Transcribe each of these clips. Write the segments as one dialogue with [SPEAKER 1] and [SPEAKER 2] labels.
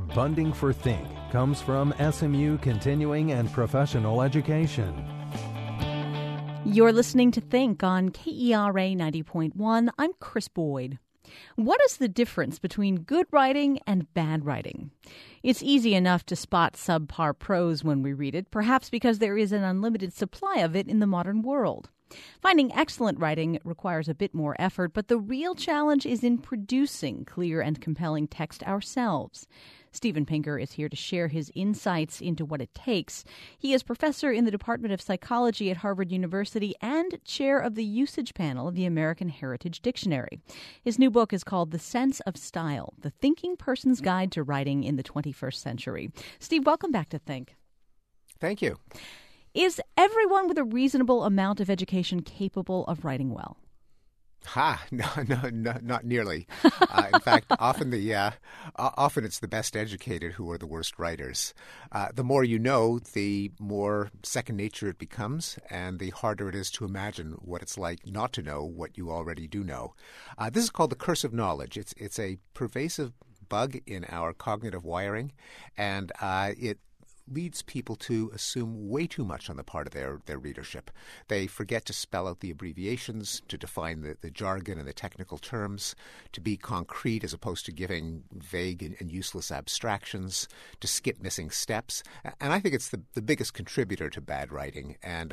[SPEAKER 1] Funding for Think comes from SMU Continuing and Professional Education.
[SPEAKER 2] You're listening to Think on KERA 90.1. I'm Chris Boyd. What is the difference between good writing and bad writing? It's easy enough to spot subpar prose when we read it, perhaps because there is an unlimited supply of it in the modern world. Finding excellent writing requires a bit more effort, but the real challenge is in producing clear and compelling text ourselves. Steven Pinker is here to share his insights into what it takes. He is professor in the Department of Psychology at Harvard University and chair of the usage panel of the American Heritage Dictionary. His new book is called The Sense of Style, The Thinking Person's Guide to Writing in the 21st Century. Steve, welcome back to Think.
[SPEAKER 3] Thank you.
[SPEAKER 2] Is everyone with a reasonable amount of education capable of writing well?
[SPEAKER 3] No, not nearly. In fact, often it's the best educated who are the worst writers. The more you know, the more second nature it becomes, and the harder it is to imagine what it's like not to know what you already do know. This is called the curse of knowledge. It's a pervasive bug in our cognitive wiring, and it leads people to assume way too much on the part of their readership. They forget to spell out the abbreviations, to define the jargon and the technical terms, to be concrete as opposed to giving vague and useless abstractions, to skip missing steps. And I think it's the biggest contributor to bad writing. And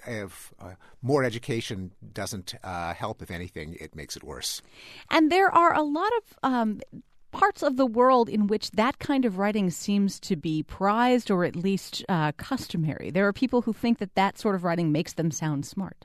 [SPEAKER 3] more education doesn't help. If anything, it makes it worse.
[SPEAKER 2] And there are a lot of parts of the world in which that kind of writing seems to be prized or at least customary. There are people who think that sort of writing makes them sound smart.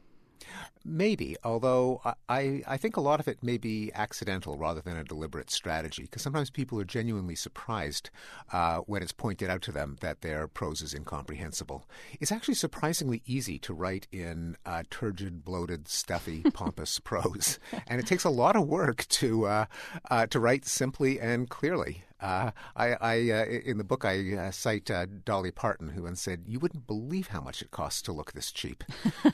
[SPEAKER 3] Maybe, although I think a lot of it may be accidental rather than a deliberate strategy, because sometimes people are genuinely surprised when it's pointed out to them that their prose is incomprehensible. It's actually surprisingly easy to write in turgid, bloated, stuffy, pompous prose, and it takes a lot of work to write simply and clearly. In the book, I cite Dolly Parton, who once said, "You wouldn't believe how much it costs to look this cheap."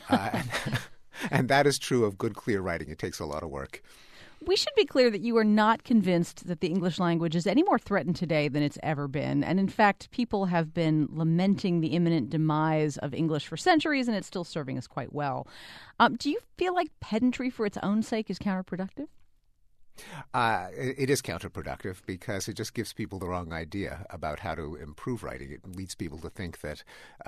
[SPEAKER 3] And that is true of good, clear writing. It takes a lot of work.
[SPEAKER 2] We should be clear that you are not convinced that the English language is any more threatened today than it's ever been. And in fact, people have been lamenting the imminent demise of English for centuries, and it's still serving us quite well. Do you feel like pedantry for its own sake is counterproductive?
[SPEAKER 3] It is counterproductive because it just gives people the wrong idea about how to improve writing. It leads people to think that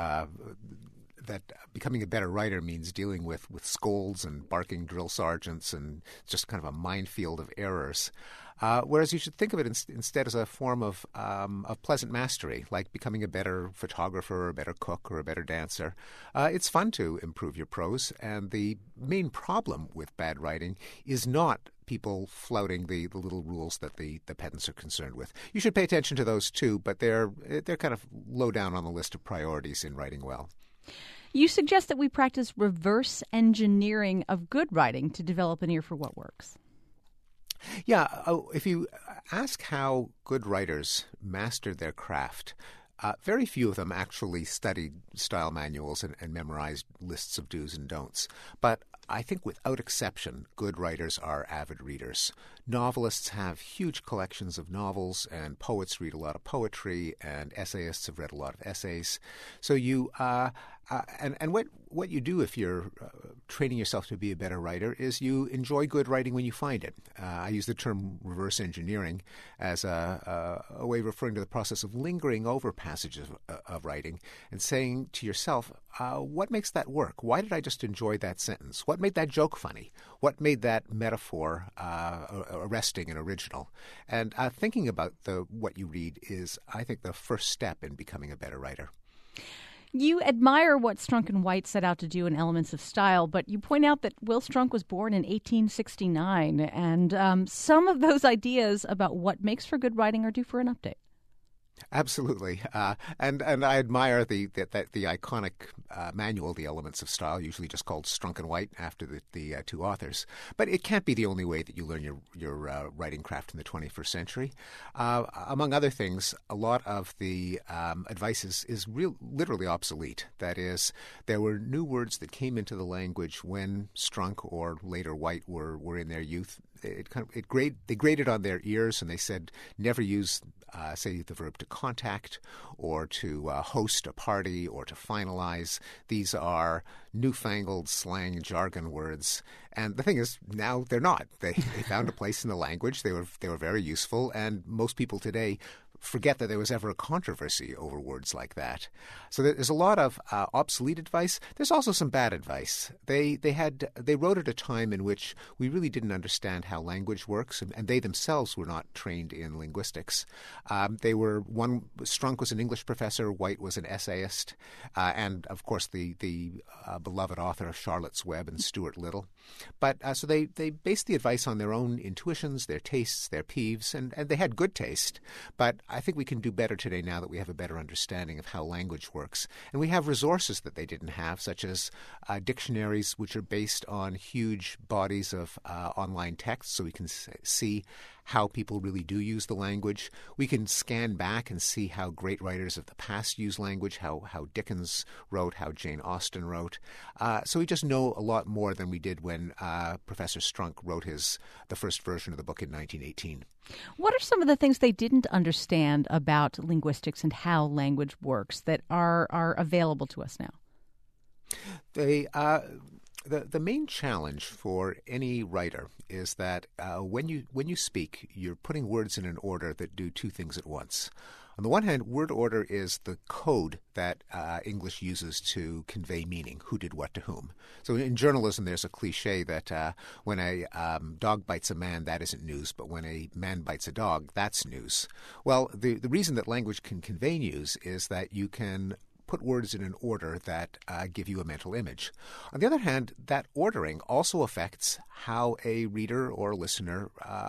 [SPEAKER 3] becoming a better writer means dealing with scolds and barking drill sergeants and just kind of a minefield of errors. Whereas you should think of it instead as a form of pleasant mastery, like becoming a better photographer or a better cook or a better dancer. It's fun to improve your prose, and the main problem with bad writing is not people flouting the little rules that the pedants are concerned with. You should pay attention to those too, but they're kind of low down on the list of priorities in writing well.
[SPEAKER 2] You suggest that we practice reverse engineering of good writing to develop an ear for what works.
[SPEAKER 3] Yeah, if you ask how good writers master their craft, very few of them actually studied style manuals and memorized lists of do's and don'ts. But I think without exception, good writers are avid readers. Novelists have huge collections of novels, and poets read a lot of poetry, and essayists have read a lot of essays. So you and what you do if you're training yourself to be a better writer is you enjoy good writing when you find it. I use the term reverse engineering as a way of referring to the process of lingering over passages of writing and saying to yourself, what makes that work? Why did I just enjoy that sentence? What made that joke funny? What made that metaphor arresting and original? And thinking about what you read is, I think, the first step in becoming a better writer.
[SPEAKER 2] You admire what Strunk and White set out to do in Elements of Style, but you point out that Will Strunk was born in 1869, and some of those ideas about what makes for good writing are due for an update.
[SPEAKER 3] Absolutely, and I admire the iconic manual, The Elements of Style, usually just called Strunk and White after the two authors. But it can't be the only way that you learn your writing craft in the 21st century. Among other things, a lot of the advice is literally obsolete. That is, there were new words that came into the language when Strunk or later White were in their youth they graded on their ears, and they said never use, say, the verb to contact or to host a party or to finalize. These are newfangled slang jargon words. And the thing is, now they're not. They found a place in the language. They were very useful, and most people today forget that there was ever a controversy over words like that. So there's a lot of obsolete advice. There's also some bad advice. They wrote at a time in which we really didn't understand how language works, and they themselves were not trained in linguistics. Strunk was an English professor, White was an essayist, and of course the beloved author of Charlotte's Web and Stuart Little. But so they based the advice on their own intuitions, their tastes, their peeves, and they had good taste. But I think we can do better today now that we have a better understanding of how language works. And we have resources that they didn't have, such as dictionaries, which are based on huge bodies of online text, so we can see how people really do use the language. We can scan back and see how great writers of the past use language, how Dickens wrote, how Jane Austen wrote. So we just know a lot more than we did when Professor Strunk wrote the first version of the book in 1918.
[SPEAKER 2] What are some of the things they didn't understand about linguistics and how language works that are available to us now?
[SPEAKER 3] The main challenge for any writer is that when you speak, you're putting words in an order that do two things at once. On the one hand, word order is the code that English uses to convey meaning, who did what to whom. So in journalism, there's a cliche that when a dog bites a man, that isn't news, but when a man bites a dog, that's news. Well, the reason that language can convey news is that you can put words in an order that give you a mental image. On the other hand, that ordering also affects how a reader or listener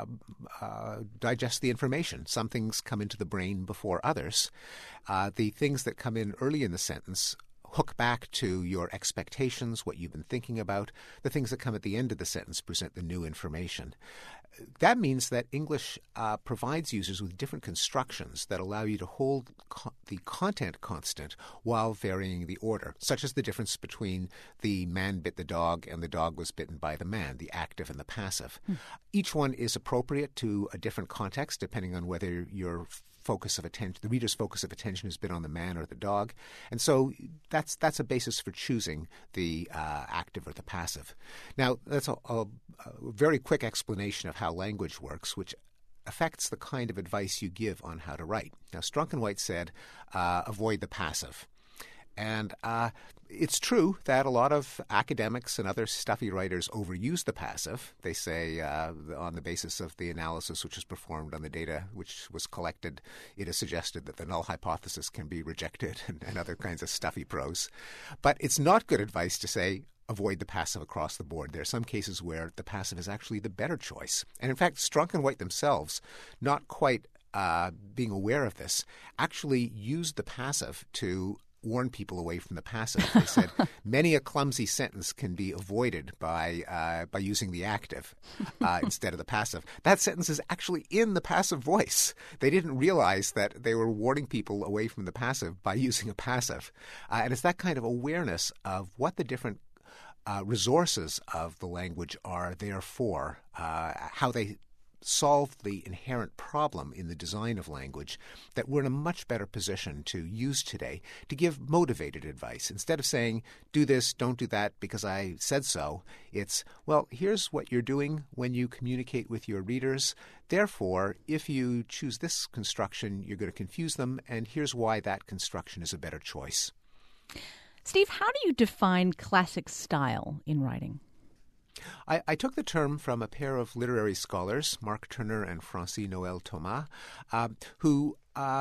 [SPEAKER 3] digests the information. Some things come into the brain before others. The things that come in early in the sentence hook back to your expectations, what you've been thinking about. The things that come at the end of the sentence present the new information. That means that English provides users with different constructions that allow you to hold the content constant while varying the order, such as the difference between the man bit the dog and the dog was bitten by the man, the active and the passive. Each one is appropriate to a different context, depending on whether your focus of attention, the reader's focus of attention has been on the man or the dog. And so that's a basis for choosing the active or the passive. Now, that's a very quick explanation of how language works, which affects the kind of advice you give on how to write. Now, Strunk and White said, avoid the passive. And it's true that a lot of academics and other stuffy writers overuse the passive. They say on the basis of the analysis which was performed on the data which was collected, it is suggested that the null hypothesis can be rejected and other kinds of stuffy prose. But it's not good advice to say avoid the passive across the board. There are some cases where the passive is actually the better choice. And in fact, Strunk and White themselves, not quite being aware of this, actually used the passive to warn people away from the passive. They said many a clumsy sentence can be avoided by using the active instead of the passive. That sentence is actually in the passive voice. They didn't realize that they were warning people away from the passive by using a passive. And it's that kind of awareness of what the different resources of the language are there for, how they solve the inherent problem in the design of language, that we're in a much better position to use today to give motivated advice. Instead of saying, do this, don't do that because I said so, it's, well, here's what you're doing when you communicate with your readers. Therefore, if you choose this construction, you're going to confuse them, and here's why that construction is a better choice.
[SPEAKER 2] Steve, how do you define classic style in writing?
[SPEAKER 3] I took the term from a pair of literary scholars, Mark Turner and Francis Noël Thomas, who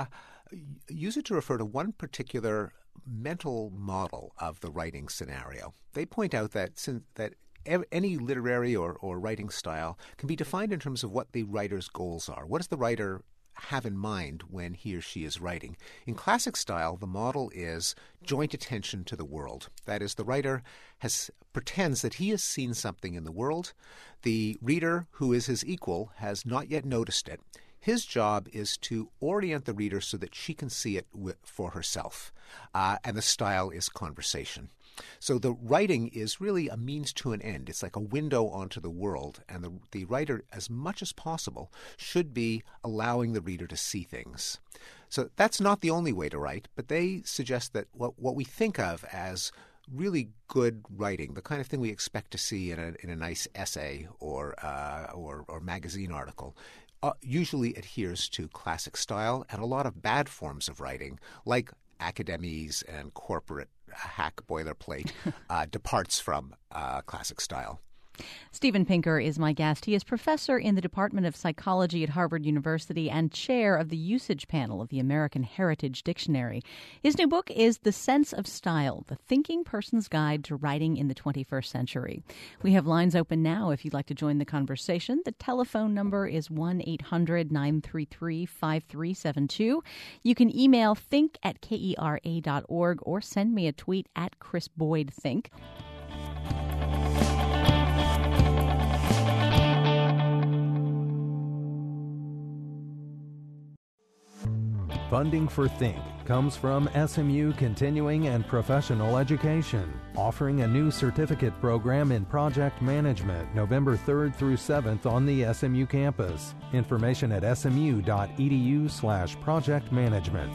[SPEAKER 3] use it to refer to one particular mental model of the writing scenario. They point out that any literary or writing style can be defined in terms of what the writer's goals are. What does the writer have in mind when he or she is writing? In classic style, the model is joint attention to the world. That is, the writer pretends that he has seen something in the world. The reader, who is his equal, has not yet noticed it. His job is to orient the reader so that she can see it for herself. And the style is conversation. So the writing is really a means to an end. It's like a window onto the world, and the writer, as much as possible, should be allowing the reader to see things. So that's not the only way to write, but they suggest that what we think of as really good writing, the kind of thing we expect to see in a nice essay or magazine article, usually adheres to classic style, and a lot of bad forms of writing, like academies and corporate hack boilerplate, departs from classic style.
[SPEAKER 2] Steven Pinker is my guest. He is professor in the Department of Psychology at Harvard University and chair of the usage panel of the American Heritage Dictionary. His new book is The Sense of Style, The Thinking Person's Guide to Writing in the 21st Century. We have lines open now if you'd like to join the conversation. The telephone number is 1-800-933-5372. You can email think@kera.org or send me a tweet at Chris Boyd Think.
[SPEAKER 1] Funding for Think comes from SMU Continuing and Professional Education, offering a new certificate program in project management November 3rd through 7th on the SMU campus. Information at smu.edu/projectmanagement.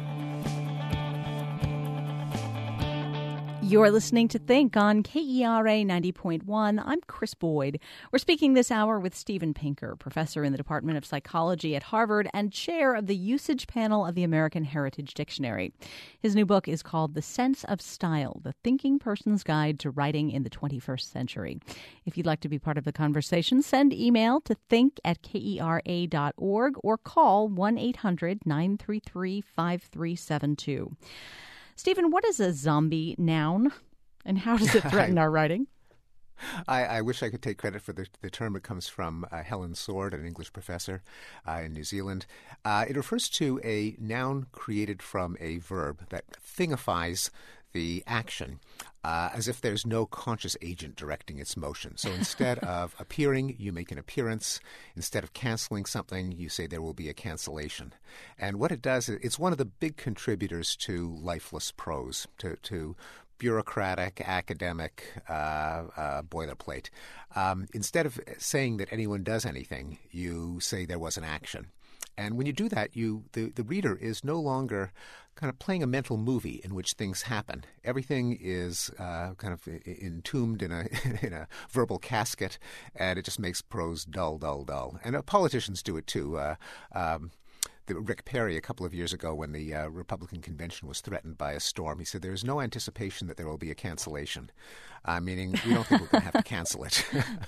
[SPEAKER 2] You're listening to Think on KERA 90.1. I'm Chris Boyd. We're speaking this hour with Steven Pinker, professor in the Department of Psychology at Harvard and chair of the usage panel of the American Heritage Dictionary. His new book is called The Sense of Style, The Thinking Person's Guide to Writing in the 21st Century. If you'd like to be part of the conversation, send email to think@kera.org or call 1-800-933-5372. Steven, what is a zombie noun, and how does it threaten our writing?
[SPEAKER 3] I wish I could take credit for the term. It comes from Helen Sword, an English professor in New Zealand. It refers to a noun created from a verb that thingifies the action as if there's no conscious agent directing its motion. So instead of appearing, you make an appearance. Instead of canceling something, you say there will be a cancellation. And what it does, it's one of the big contributors to lifeless prose, to bureaucratic, academic boilerplate. Instead of saying that anyone does anything, you say there was an action. And when you do that, the reader is no longer kind of playing a mental movie in which things happen. Everything is kind of entombed in a verbal casket, and it just makes prose dull, dull, dull. And politicians do it too. Rick Perry, a couple of years ago when the Republican convention was threatened by a storm, he said there is no anticipation that there will be a cancellation, meaning we don't think we're going to have to cancel it.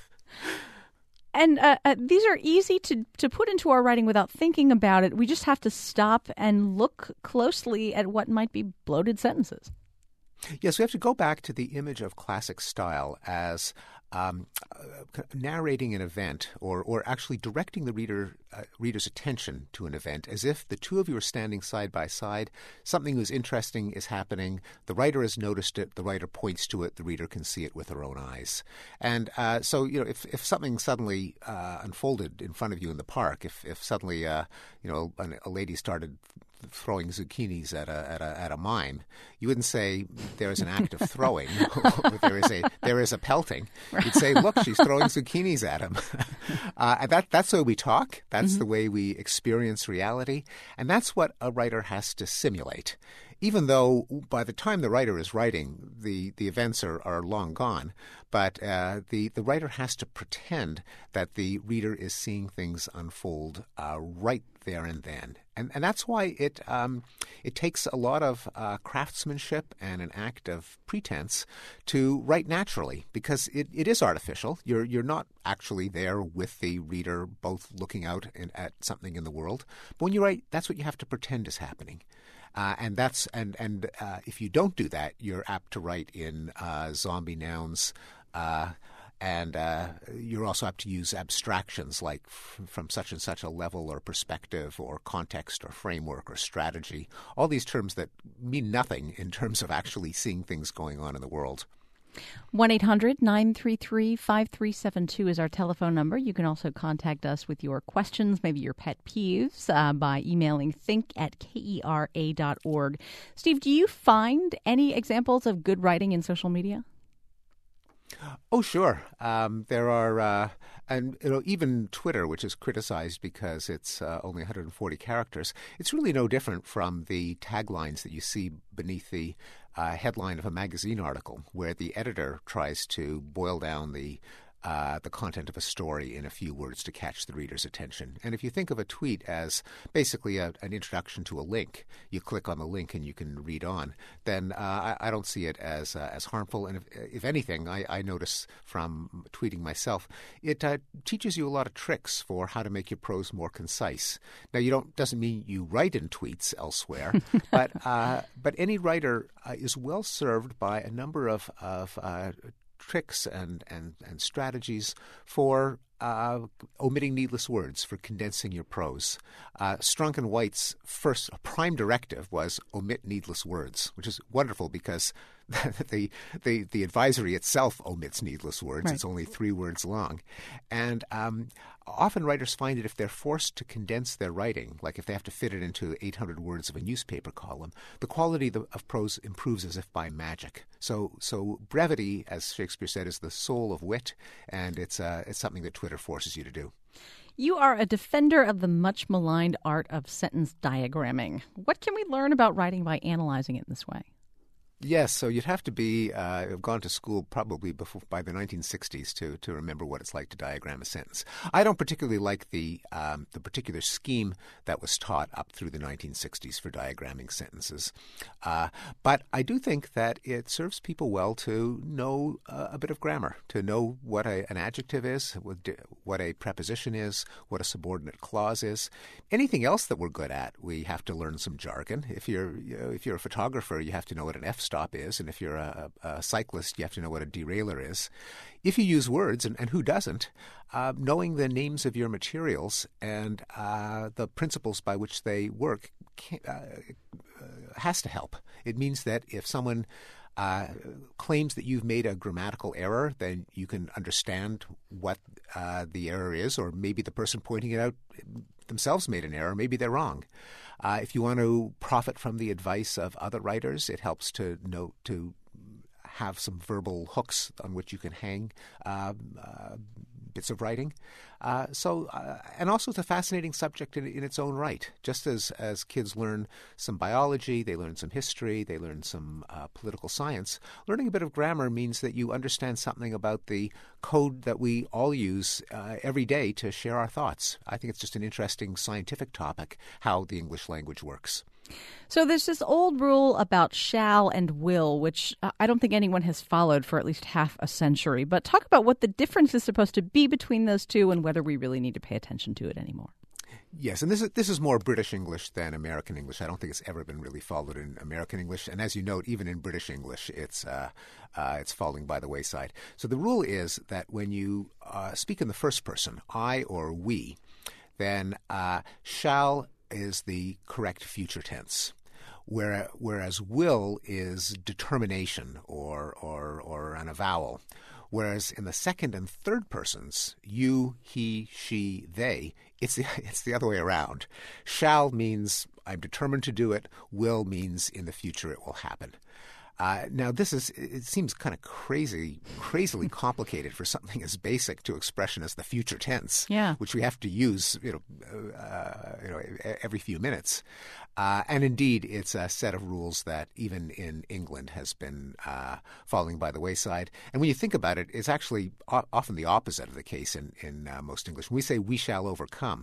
[SPEAKER 2] And these are easy to put into our writing without thinking about it. We just have to stop and look closely at what might be bloated sentences.
[SPEAKER 3] Yes, we have to go back to the image of classic style as narrating an event or actually directing the reader's attention to an event as if the two of you are standing side by side. Something that's interesting is happening. The writer has noticed it. The writer points to it. The reader can see it with her own eyes. And so, if something suddenly unfolded in front of you in the park, if suddenly, a lady started throwing zucchinis at a mime, you wouldn't say there's an act of throwing. there is a pelting. Right. You'd say, look, she's throwing zucchinis at him. That's the way we talk. That's the way we experience reality. And that's what a writer has to simulate. Even though by the time the writer is writing, the events are long gone, but the writer has to pretend that the reader is seeing things unfold right there and then. And that's why it takes a lot of craftsmanship and an act of pretense to write naturally, because it is artificial. You're not actually there with the reader both looking out at something in the world. But when you write, that's what you have to pretend is happening. And if you don't do that, you're apt to write in zombie nouns, and you're also apt to use abstractions like from such and such a level or perspective or context or framework or strategy. All these terms that mean nothing in terms of actually seeing things going on in the world.
[SPEAKER 2] 1-800-933-5372 is our telephone number. You can also contact us with your questions, maybe your pet peeves, by emailing think@kera.org. Steve, do you find any examples of good writing in social media?
[SPEAKER 3] Oh, sure. There are, and even Twitter, which is criticized because it's only 140 characters. It's really no different from the taglines that you see beneath the headline of a magazine article, where the editor tries to boil down the content of a story in a few words to catch the reader's attention. And if you think of a tweet as basically an introduction to a link, you click on the link and you can read on, then I don't see it as harmful. And if anything, I notice from tweeting myself, it teaches you a lot of tricks for how to make your prose more concise. Now, doesn't mean you write in tweets elsewhere, but any writer is well served by a number of tricks and strategies for omitting needless words, for condensing your prose. Strunk and White's first prime directive was omit needless words, which is wonderful because the advisory itself omits needless words. Right. It's only 3 words long. And often writers find that if they're forced to condense their writing, like if they have to fit it into 800 words of a newspaper column, the quality of prose improves as if by magic. So brevity, as Shakespeare said, is the soul of wit, and it's something that Twitter forces you to do.
[SPEAKER 2] You are a defender of the much maligned art of sentence diagramming. What can we learn about writing by analyzing it in this way?
[SPEAKER 3] Yes, so you'd have to have gone to school probably by the 1960s to remember what it's like to diagram a sentence. I don't particularly like the particular scheme that was taught up through the 1960s for diagramming sentences, but I do think that it serves people well to know a bit of grammar, to know what an adjective is, what a preposition is, what a subordinate clause is. Anything else that we're good at, we have to learn some jargon. If you're a photographer, you have to know what an f-stop is, and if you're a cyclist, you have to know what a derailleur is. If you use words, and who doesn't, knowing the names of your materials and the principles by which they work has to help. It means that if someone claims that you've made a grammatical error, then you can understand what the error is, or maybe the person pointing it out themselves made an error. Maybe they're wrong. If you want to profit from the advice of other writers, it helps to have some verbal hooks on which you can hang bits of writing. And also it's a fascinating subject in its own right. Just as kids learn some biology, they learn some history, they learn some political science, learning a bit of grammar means that you understand something about the code that we all use every day to share our thoughts. I think it's just an interesting scientific topic, how the English language works.
[SPEAKER 2] So there's this old rule about shall and will, which I don't think anyone has followed for at least half a century. But talk about what the difference is supposed to be between those two and whether we really need to pay attention to it anymore.
[SPEAKER 3] Yes, and this is more British English than American English. I don't think it's ever been really followed in American English. And as you note, even in British English, it's falling by the wayside. So the rule is that when you speak in the first person, I or we, then shall is the correct future tense, whereas will is determination or an avowel. Whereas in the second and third persons, you, he, she, they, it's the other way around. Shall means I'm determined to do it. Will means in the future it will happen. Now, it seems kind of crazily complicated for something as basic to expression as the future tense, which we have to use, every few minutes. And indeed, it's a set of rules that even in England has been falling by the wayside. And when you think about it, it's actually often the opposite of the case in most English. When we say we shall overcome,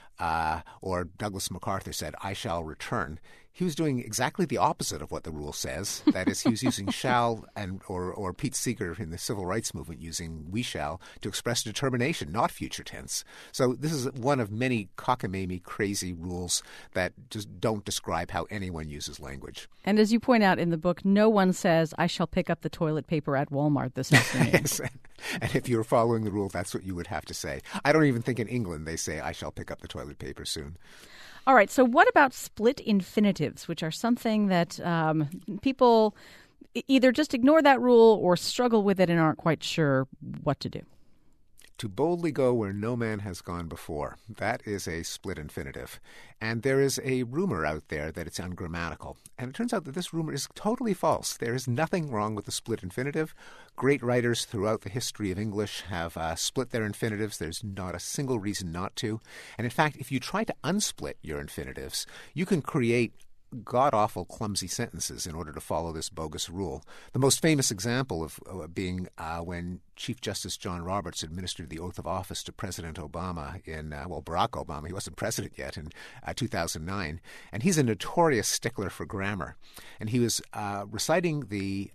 [SPEAKER 3] or Douglas MacArthur said, I shall return, he was doing exactly the opposite of what the rule says. That is, he was using shall or Pete Seeger in the civil rights movement using we shall to express determination, not future tense. So this is one of many cockamamie, crazy rules that just don't describe how anyone uses language.
[SPEAKER 2] And as you point out in the book, no one says, I shall pick up the toilet paper at Walmart this afternoon.
[SPEAKER 3] Yes. And if you were following the rule, that's what you would have to say. I don't even think in England they say, I shall pick up the toilet paper soon.
[SPEAKER 2] All right. So what about split infinitives, which are something that people either just ignore that rule or struggle with it and aren't quite sure what to do.
[SPEAKER 3] To boldly go where no man has gone before. That is a split infinitive. And there is a rumor out there that it's ungrammatical. And it turns out that this rumor is totally false. There is nothing wrong with the split infinitive. Great writers throughout the history of English have split their infinitives. There's not a single reason not to. And in fact, if you try to unsplit your infinitives, you can create god-awful, clumsy sentences in order to follow this bogus rule. The most famous example of being when Chief Justice John Roberts administered the oath of office to President Obama Barack Obama. He wasn't president yet in 2009. And he's a notorious stickler for grammar. And he was reciting the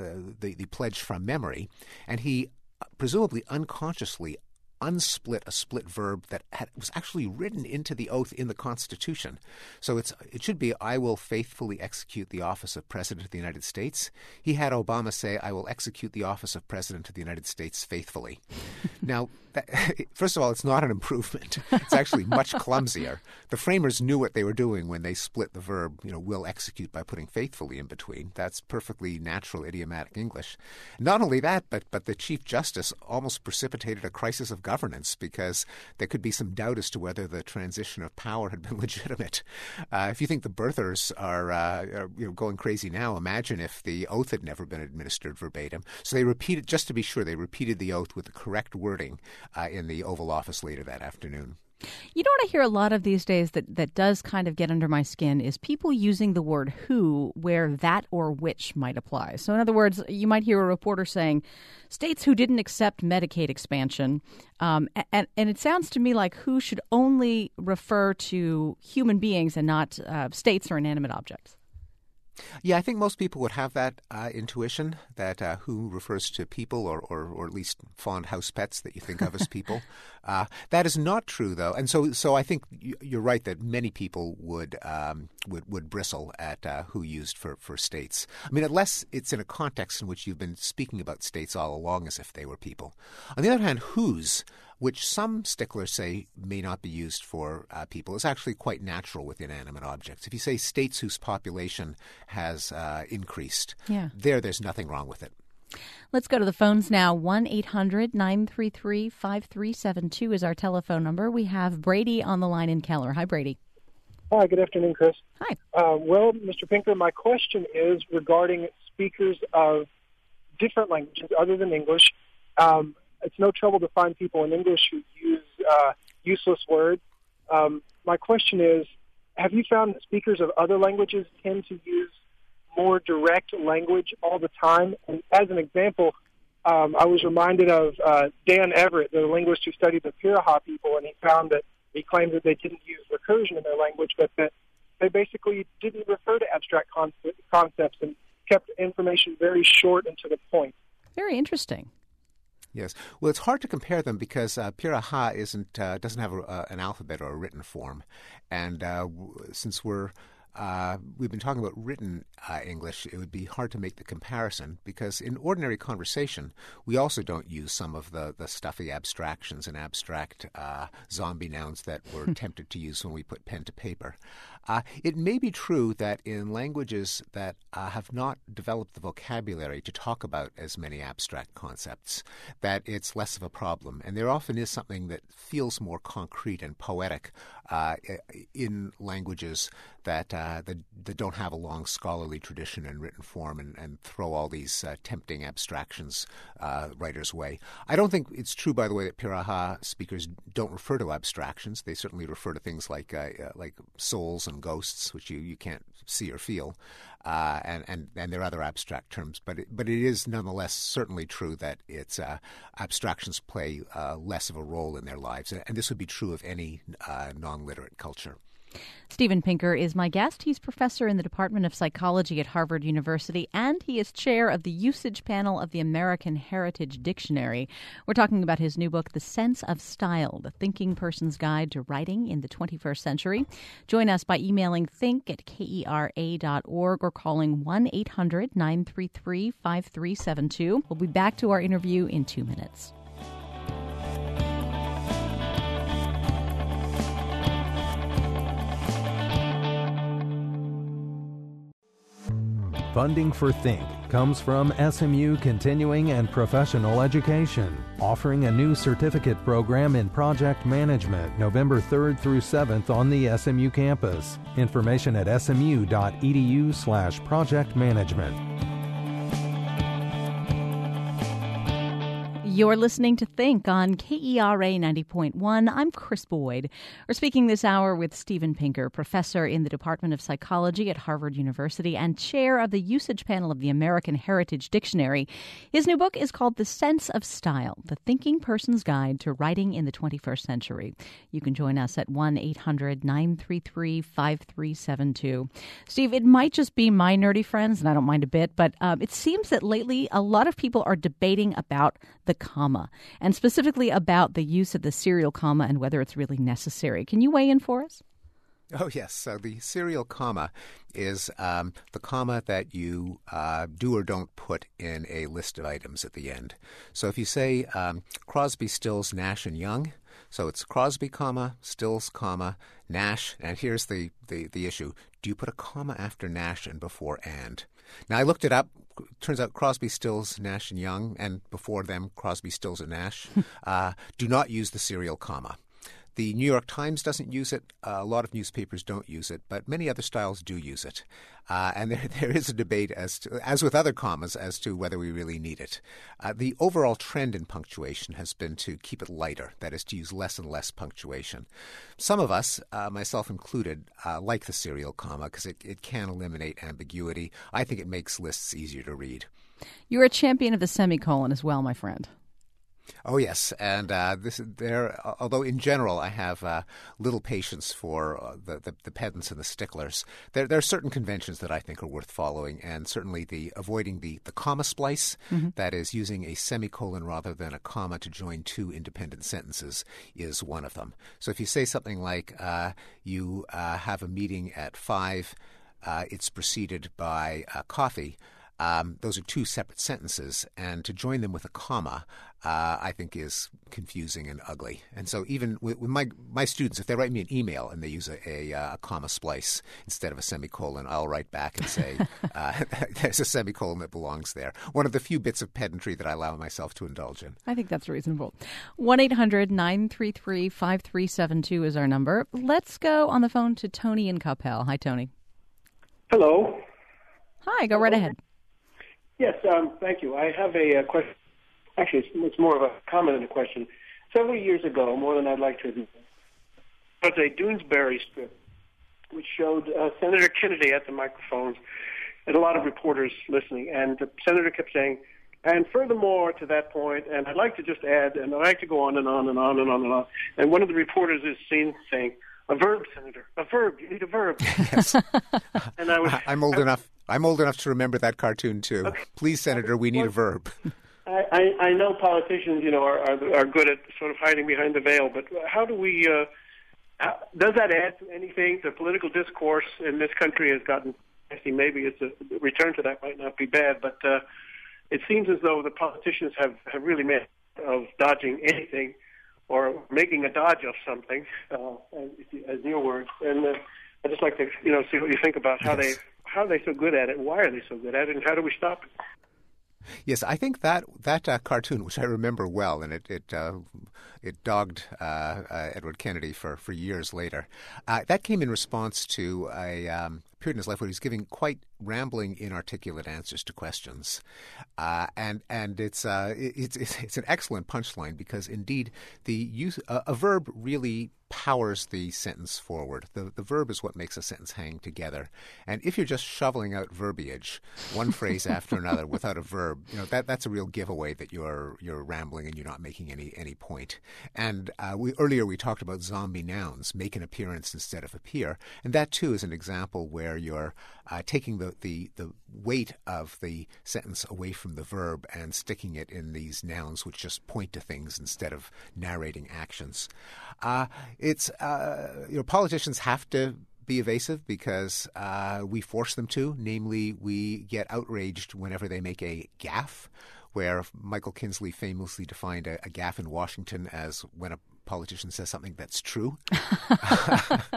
[SPEAKER 3] pledge from memory, and he presumably unconsciously unsplit a split verb that was actually written into the oath in the Constitution. So it should be, I will faithfully execute the office of President of the United States. He had Obama say, I will execute the office of President of the United States faithfully. Now, first of all, it's not an improvement. It's actually much clumsier. The framers knew what they were doing when they split the verb, will execute by putting faithfully in between. That's perfectly natural idiomatic English. Not only that, but the Chief Justice almost precipitated a crisis of governance because there could be some doubt as to whether the transition of power had been legitimate. If you think the birthers are going crazy now, imagine if the oath had never been administered verbatim. So they repeated, just to be sure, they repeated the oath with the correct wording in the Oval Office later that afternoon.
[SPEAKER 2] You know what I hear a lot of these days that does kind of get under my skin is people using the word who where that or which might apply. So in other words, you might hear a reporter saying states who didn't accept Medicaid expansion. And it sounds to me like who should only refer to human beings and not states or inanimate objects.
[SPEAKER 3] Yeah, I think most people would have that intuition that who refers to people or at least fond house pets that you think of as people. That is not true, though. And so I think you're right that many people would bristle at who used for states. I mean, unless it's in a context in which you've been speaking about states all along as if they were people. On the other hand, whose, which some sticklers say may not be used for people, is actually quite natural with inanimate objects. If you say states whose population has increased, there's nothing wrong with it.
[SPEAKER 2] Let's go to the phones now. 1-800-933-5372 is our telephone number. We have Brady on the line in Keller. Hi, Brady.
[SPEAKER 4] Hi, good afternoon, Chris.
[SPEAKER 2] Hi.
[SPEAKER 4] Well, Mr. Pinker, my question is regarding speakers of different languages other than English. It's no trouble to find people in English who use useless words. My question is, have you found that speakers of other languages tend to use more direct language all the time? And as an example, I was reminded of Dan Everett, the linguist who studied the Piraha people, and he claimed that they didn't use recursion in their language, but that they basically didn't refer to abstract concepts and kept information very short and to the point.
[SPEAKER 2] Very interesting.
[SPEAKER 3] Yes. Well, it's hard to compare them because Piraha doesn't have an alphabet or a written form. And since we've been talking about written English, it would be hard to make the comparison because in ordinary conversation, we also don't use some of the stuffy abstractions and abstract zombie nouns that we're tempted to use when we put pen to paper. It may be true that in languages that have not developed the vocabulary to talk about as many abstract concepts, that it's less of a problem. And there often is something that feels more concrete and poetic in languages that don't have a long scholarly tradition and written form and throw all these tempting abstractions writers' way. I don't think it's true, by the way, that Piraha speakers don't refer to abstractions. They certainly refer to things like souls and ghosts, which you can't see or feel, and there are other abstract terms. But it is nonetheless certainly true that its abstractions play less of a role in their lives, and this would be true of any non-literate culture.
[SPEAKER 2] Steven Pinker is my guest. He's professor in the Department of Psychology at Harvard University, and he is chair of the usage panel of the American Heritage Dictionary. We're talking about his new book, The Sense of Style, The Thinking Person's Guide to Writing in the 21st Century. Join us by emailing think@kera.org or calling 1-800-933-5372. We'll be back to our interview in 2 minutes.
[SPEAKER 1] Funding for Think comes from SMU Continuing and Professional Education, offering a new certificate program in project management November 3rd through 7th on the SMU campus. Information at smu.edu/projectmanagement.
[SPEAKER 2] You're listening to Think on KERA 90.1. I'm Chris Boyd. We're speaking this hour with Steven Pinker, professor in the Department of Psychology at Harvard University and chair of the usage panel of the American Heritage Dictionary. His new book is called The Sense of Style, The Thinking Person's Guide to Writing in the 21st Century. You can join us at 1-800-933-5372. Steve, it might just be my nerdy friends, and I don't mind a bit, but it seems that lately a lot of people are debating about the comma, and specifically about the use of the serial comma and whether it's really necessary. Can you weigh in for us?
[SPEAKER 3] Oh, yes. So the serial comma is the comma that you do or don't put in a list of items at the end. So if you say Crosby, Stills, Nash, and Young, so it's Crosby, comma, Stills, comma, Nash, and here's the issue. Do you put a comma after Nash and before and? Now, I looked it up. Turns out Crosby, Stills, Nash, and Young, and before them Crosby, Stills, and Nash, do not use the serial comma. The New York Times doesn't use it. A lot of newspapers don't use it, but many other styles do use it. And there is a debate, as with other commas, as to whether we really need it. The overall trend in punctuation has been to keep it lighter, that is, to use less and less punctuation. Some of us, myself included, like the serial comma because it can eliminate ambiguity. I think it makes lists easier to read.
[SPEAKER 2] You're a champion of the semicolon as well, my friend.
[SPEAKER 3] Oh, yes. And although in general I have little patience for the pedants and the sticklers, there are certain conventions that I think are worth following, and certainly avoiding the comma splice, that is, using a semicolon rather than a comma to join two independent sentences, is one of them. So if you say something like you have a meeting at 5, it's preceded by coffee, those are two separate sentences, and to join them with a comma, I think is confusing and ugly. And so even with my students, if they write me an email and they use a comma splice instead of a semicolon, I'll write back and say there's a semicolon that belongs there. One of the few bits of pedantry that I allow myself to indulge in.
[SPEAKER 2] I think that's reasonable. 1-800-933-5372 is our number. Let's go on the phone to Tony in Coppell. Hi, Tony.
[SPEAKER 5] Hello.
[SPEAKER 2] Hi, go right ahead.
[SPEAKER 5] Yes, thank you. I have a question. Actually, it's more of a comment than a question. Several years ago, more than I'd like to admit, there was a Doonesbury strip which showed Senator Kennedy at the microphones and a lot of reporters listening. And the senator kept saying, and furthermore to that point, and I'd like to just add, and I'd like to go on and on and on and on and on. And one of the reporters is seen saying, a verb, Senator, a verb. You need a verb.
[SPEAKER 3] Yes.
[SPEAKER 5] And
[SPEAKER 3] I'm old enough. I'm old enough to remember that cartoon too. Okay. Please, Senator, we need a verb.
[SPEAKER 5] I know politicians, are good at sort of hiding behind the veil, but how do we? Does that add to anything? The political discourse in this country has gotten. I think maybe it's a return to that might not be bad, but it seems as though the politicians have really made of dodging anything or making a dodge of something, as your words. And I'd just like to, see what you think about how
[SPEAKER 3] Yes.
[SPEAKER 5] they're so good at it, why are they so good at it, and how do we stop it?
[SPEAKER 3] Yes, I think that cartoon, which I remember well, and it dogged Edward Kennedy for years later, that came in response to a period in his life where he was giving quite rambling, inarticulate answers to questions, and it's an excellent punchline because indeed the use a verb really powers the sentence forward. The verb is what makes a sentence hang together. And if you're just shoveling out verbiage, one phrase after another without a verb, that's a real giveaway that you're rambling and you're not making any point. And earlier we talked about zombie nouns, make an appearance instead of appear, and that too is an example where you're taking the weight of the sentence away from the verb and sticking it in these nouns which just point to things instead of narrating actions. Politicians have to be evasive because we force them to. Namely, we get outraged whenever they make a gaffe, where Michael Kinsley famously defined a gaffe in Washington as when a politician says something that's true.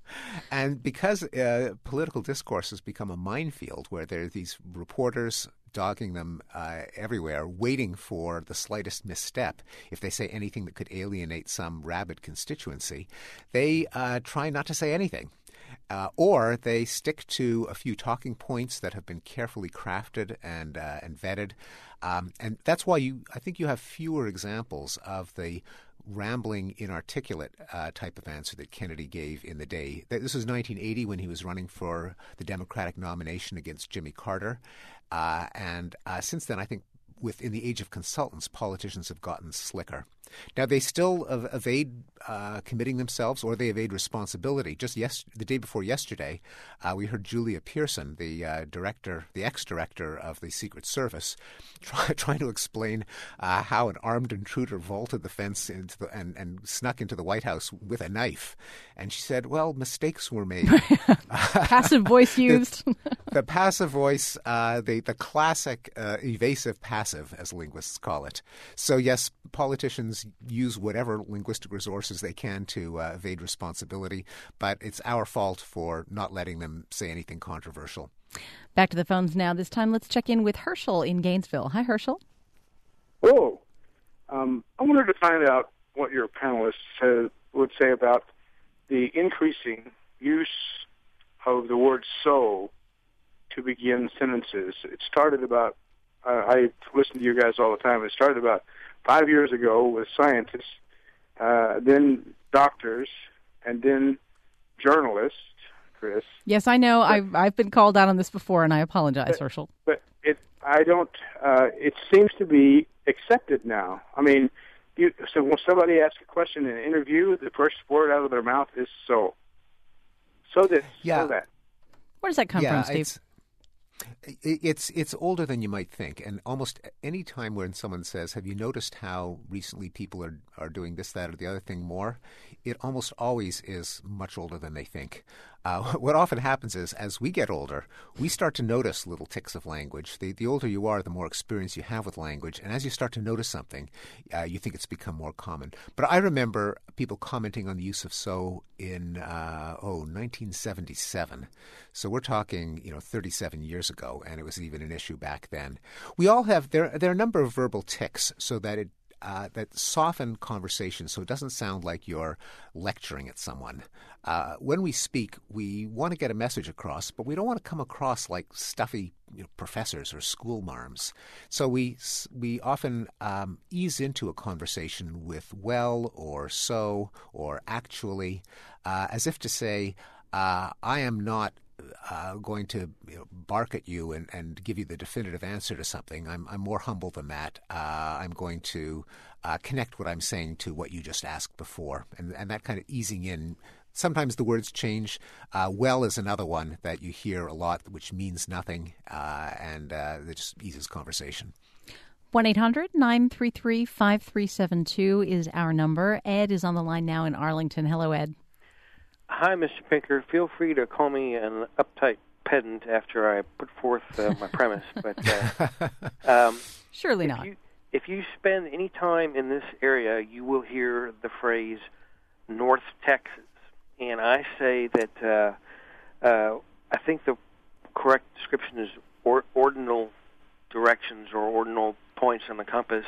[SPEAKER 3] And because political discourse has become a minefield where there are these reporters dogging them everywhere, waiting for the slightest misstep. If they say anything that could alienate some rabid constituency, they try not to say anything. Or they stick to a few talking points that have been carefully crafted and vetted. And that's why I think you have fewer examples of the rambling, inarticulate type of answer that Kennedy gave in the day. This was 1980 when he was running for the Democratic nomination against Jimmy Carter. And since then, I think within the age of consultants, politicians have gotten slicker. Now, they still evade committing themselves, or they evade responsibility. Just the day before yesterday, we heard Julia Pearson, the ex-director of the Secret Service, trying to explain how an armed intruder vaulted the fence and snuck into the White House with a knife. And she said, well, mistakes were made.
[SPEAKER 2] Passive voice used.
[SPEAKER 3] The passive voice, the classic evasive passive, as linguists call it. So, yes, politicians use whatever linguistic resources they can to evade responsibility, but it's our fault for not letting them say anything controversial.
[SPEAKER 2] Back to the phones now. This time, let's check in with Herschel in Gainesville. Hi, Herschel.
[SPEAKER 6] Hello. I wanted to find out what your panelists would say about the increasing use of the word so to begin sentences. It started about, I listen to you guys all the time, it started about 5 years ago with scientists, then doctors, and then journalists, Chris.
[SPEAKER 2] Yes, I know. I've been called out on this before, and I apologize, Herschel.
[SPEAKER 6] But it seems to be accepted now. I mean, so when somebody asks a question in an interview, the first word out of their mouth is so. So this, so that.
[SPEAKER 2] Where does that come from, Steve?
[SPEAKER 3] It's older than you might think, and almost any time when someone says, have you noticed how recently people are doing this, that, or the other thing more, it almost always is much older than they think. What often happens is, as we get older, we start to notice little ticks of language. The older you are, the more experience you have with language, and as you start to notice something, you think it's become more common. But I remember people commenting on the use of so in 1977. So we're talking 37 years ago, and it was even an issue back then. We all have there are a number of verbal tics so that that soften conversation so it doesn't sound like you're lecturing at someone. When we speak, we want to get a message across, but we don't want to come across like stuffy professors or school marms. So we often ease into a conversation with well or so or actually, as if to say, I am not going to bark at you and give you the definitive answer to something. I'm more humble than that. I'm going to connect what I'm saying to what you just asked before, and that kind of easing in. Sometimes the words change. Well is another one that you hear a lot, which means nothing, and it just eases conversation.
[SPEAKER 2] 1-800-933-5372 is our number. Ed is on the line now in Arlington. Hello, Ed.
[SPEAKER 7] Hi, Mr. Pinker. Feel free to call me an uptight pedant after I put forth my premise, but
[SPEAKER 2] surely not.
[SPEAKER 7] If you spend any time in this area, you will hear the phrase North Texas, and I say that I think the correct description is ordinal directions or ordinal points on the compass.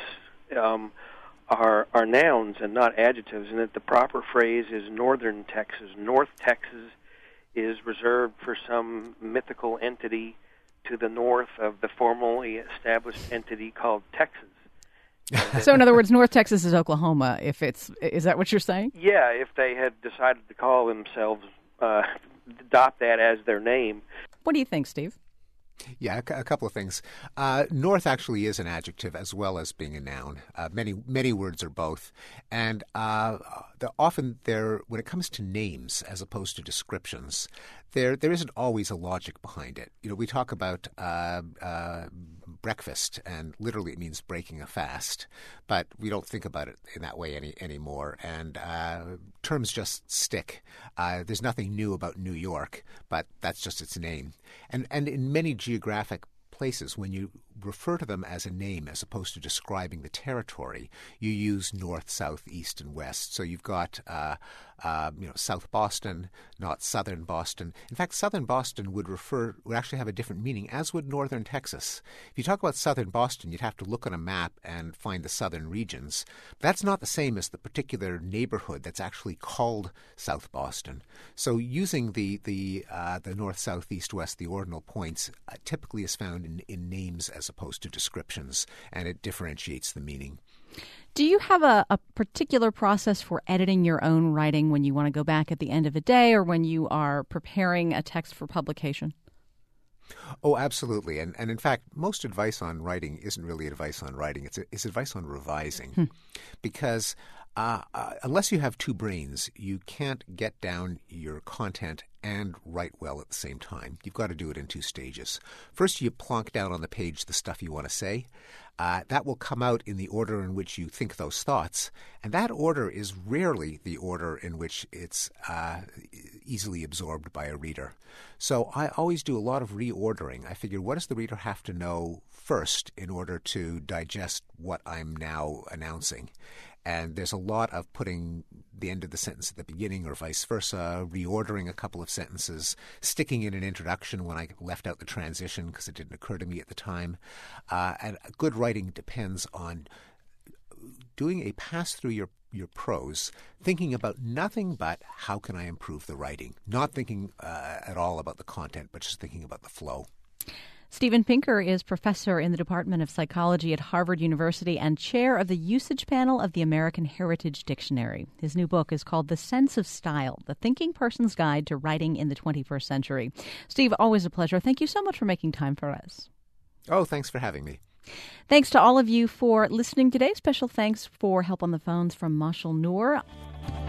[SPEAKER 7] Are nouns and not adjectives, and that the proper phrase is Northern Texas. North Texas is reserved for some mythical entity to the north of the formally established entity called Texas.
[SPEAKER 2] So, in other words, North Texas is Oklahoma. Is that what you're saying?
[SPEAKER 7] Yeah, if they had decided to call themselves, adopt that as their name.
[SPEAKER 2] What do you think, Steve?
[SPEAKER 3] Yeah, a couple of things. North actually is an adjective as well as being a noun. Many words are both, and often when it comes to names as opposed to descriptions, there isn't always a logic behind it. We talk about breakfast, and literally it means breaking a fast, but we don't think about it in that way anymore. And terms just stick. There's nothing new about New York, but that's just its name. And in many geographic places, when refer to them as a name as opposed to describing the territory, you use north, south, east, and west. So you've got South Boston, not Southern Boston. In fact, Southern Boston would actually have a different meaning, as would Northern Texas. If you talk about Southern Boston, you'd have to look on a map and find the southern regions. But that's not the same as the particular neighborhood that's actually called South Boston. So using the north, south, east, west, the ordinal points typically is found in names as opposed to descriptions, and it differentiates the meaning.
[SPEAKER 2] Do you have a particular process for editing your own writing when you want to go back at the end of a day or when you are preparing a text for publication?
[SPEAKER 3] Oh, absolutely. And in fact, most advice on writing isn't really advice on writing. It's advice on revising. Because unless you have two brains, you can't get down your content and write well at the same time. You've got to do it in two stages. First, you plonk down on the page the stuff you want to say. That will come out in the order in which you think those thoughts. And that order is rarely the order in which it's easily absorbed by a reader. So I always do a lot of reordering. I figure, what does the reader have to know first in order to digest what I'm now announcing? And there's a lot of putting the end of the sentence at the beginning or vice versa, reordering a couple of sentences, sticking in an introduction when I left out the transition because it didn't occur to me at the time. And good writing depends on doing a pass through your prose, thinking about nothing but how can I improve the writing, not thinking at all about the content, but just thinking about the flow.
[SPEAKER 2] Steven Pinker is professor in the Department of Psychology at Harvard University and chair of the usage panel of the American Heritage Dictionary. His new book is called The Sense of Style, The Thinking Person's Guide to Writing in the 21st Century. Steve, always a pleasure. Thank you so much for making time for us.
[SPEAKER 3] Oh, thanks for having me.
[SPEAKER 2] Thanks to all of you for listening today. Special thanks for help on the phones from Marshall Noor.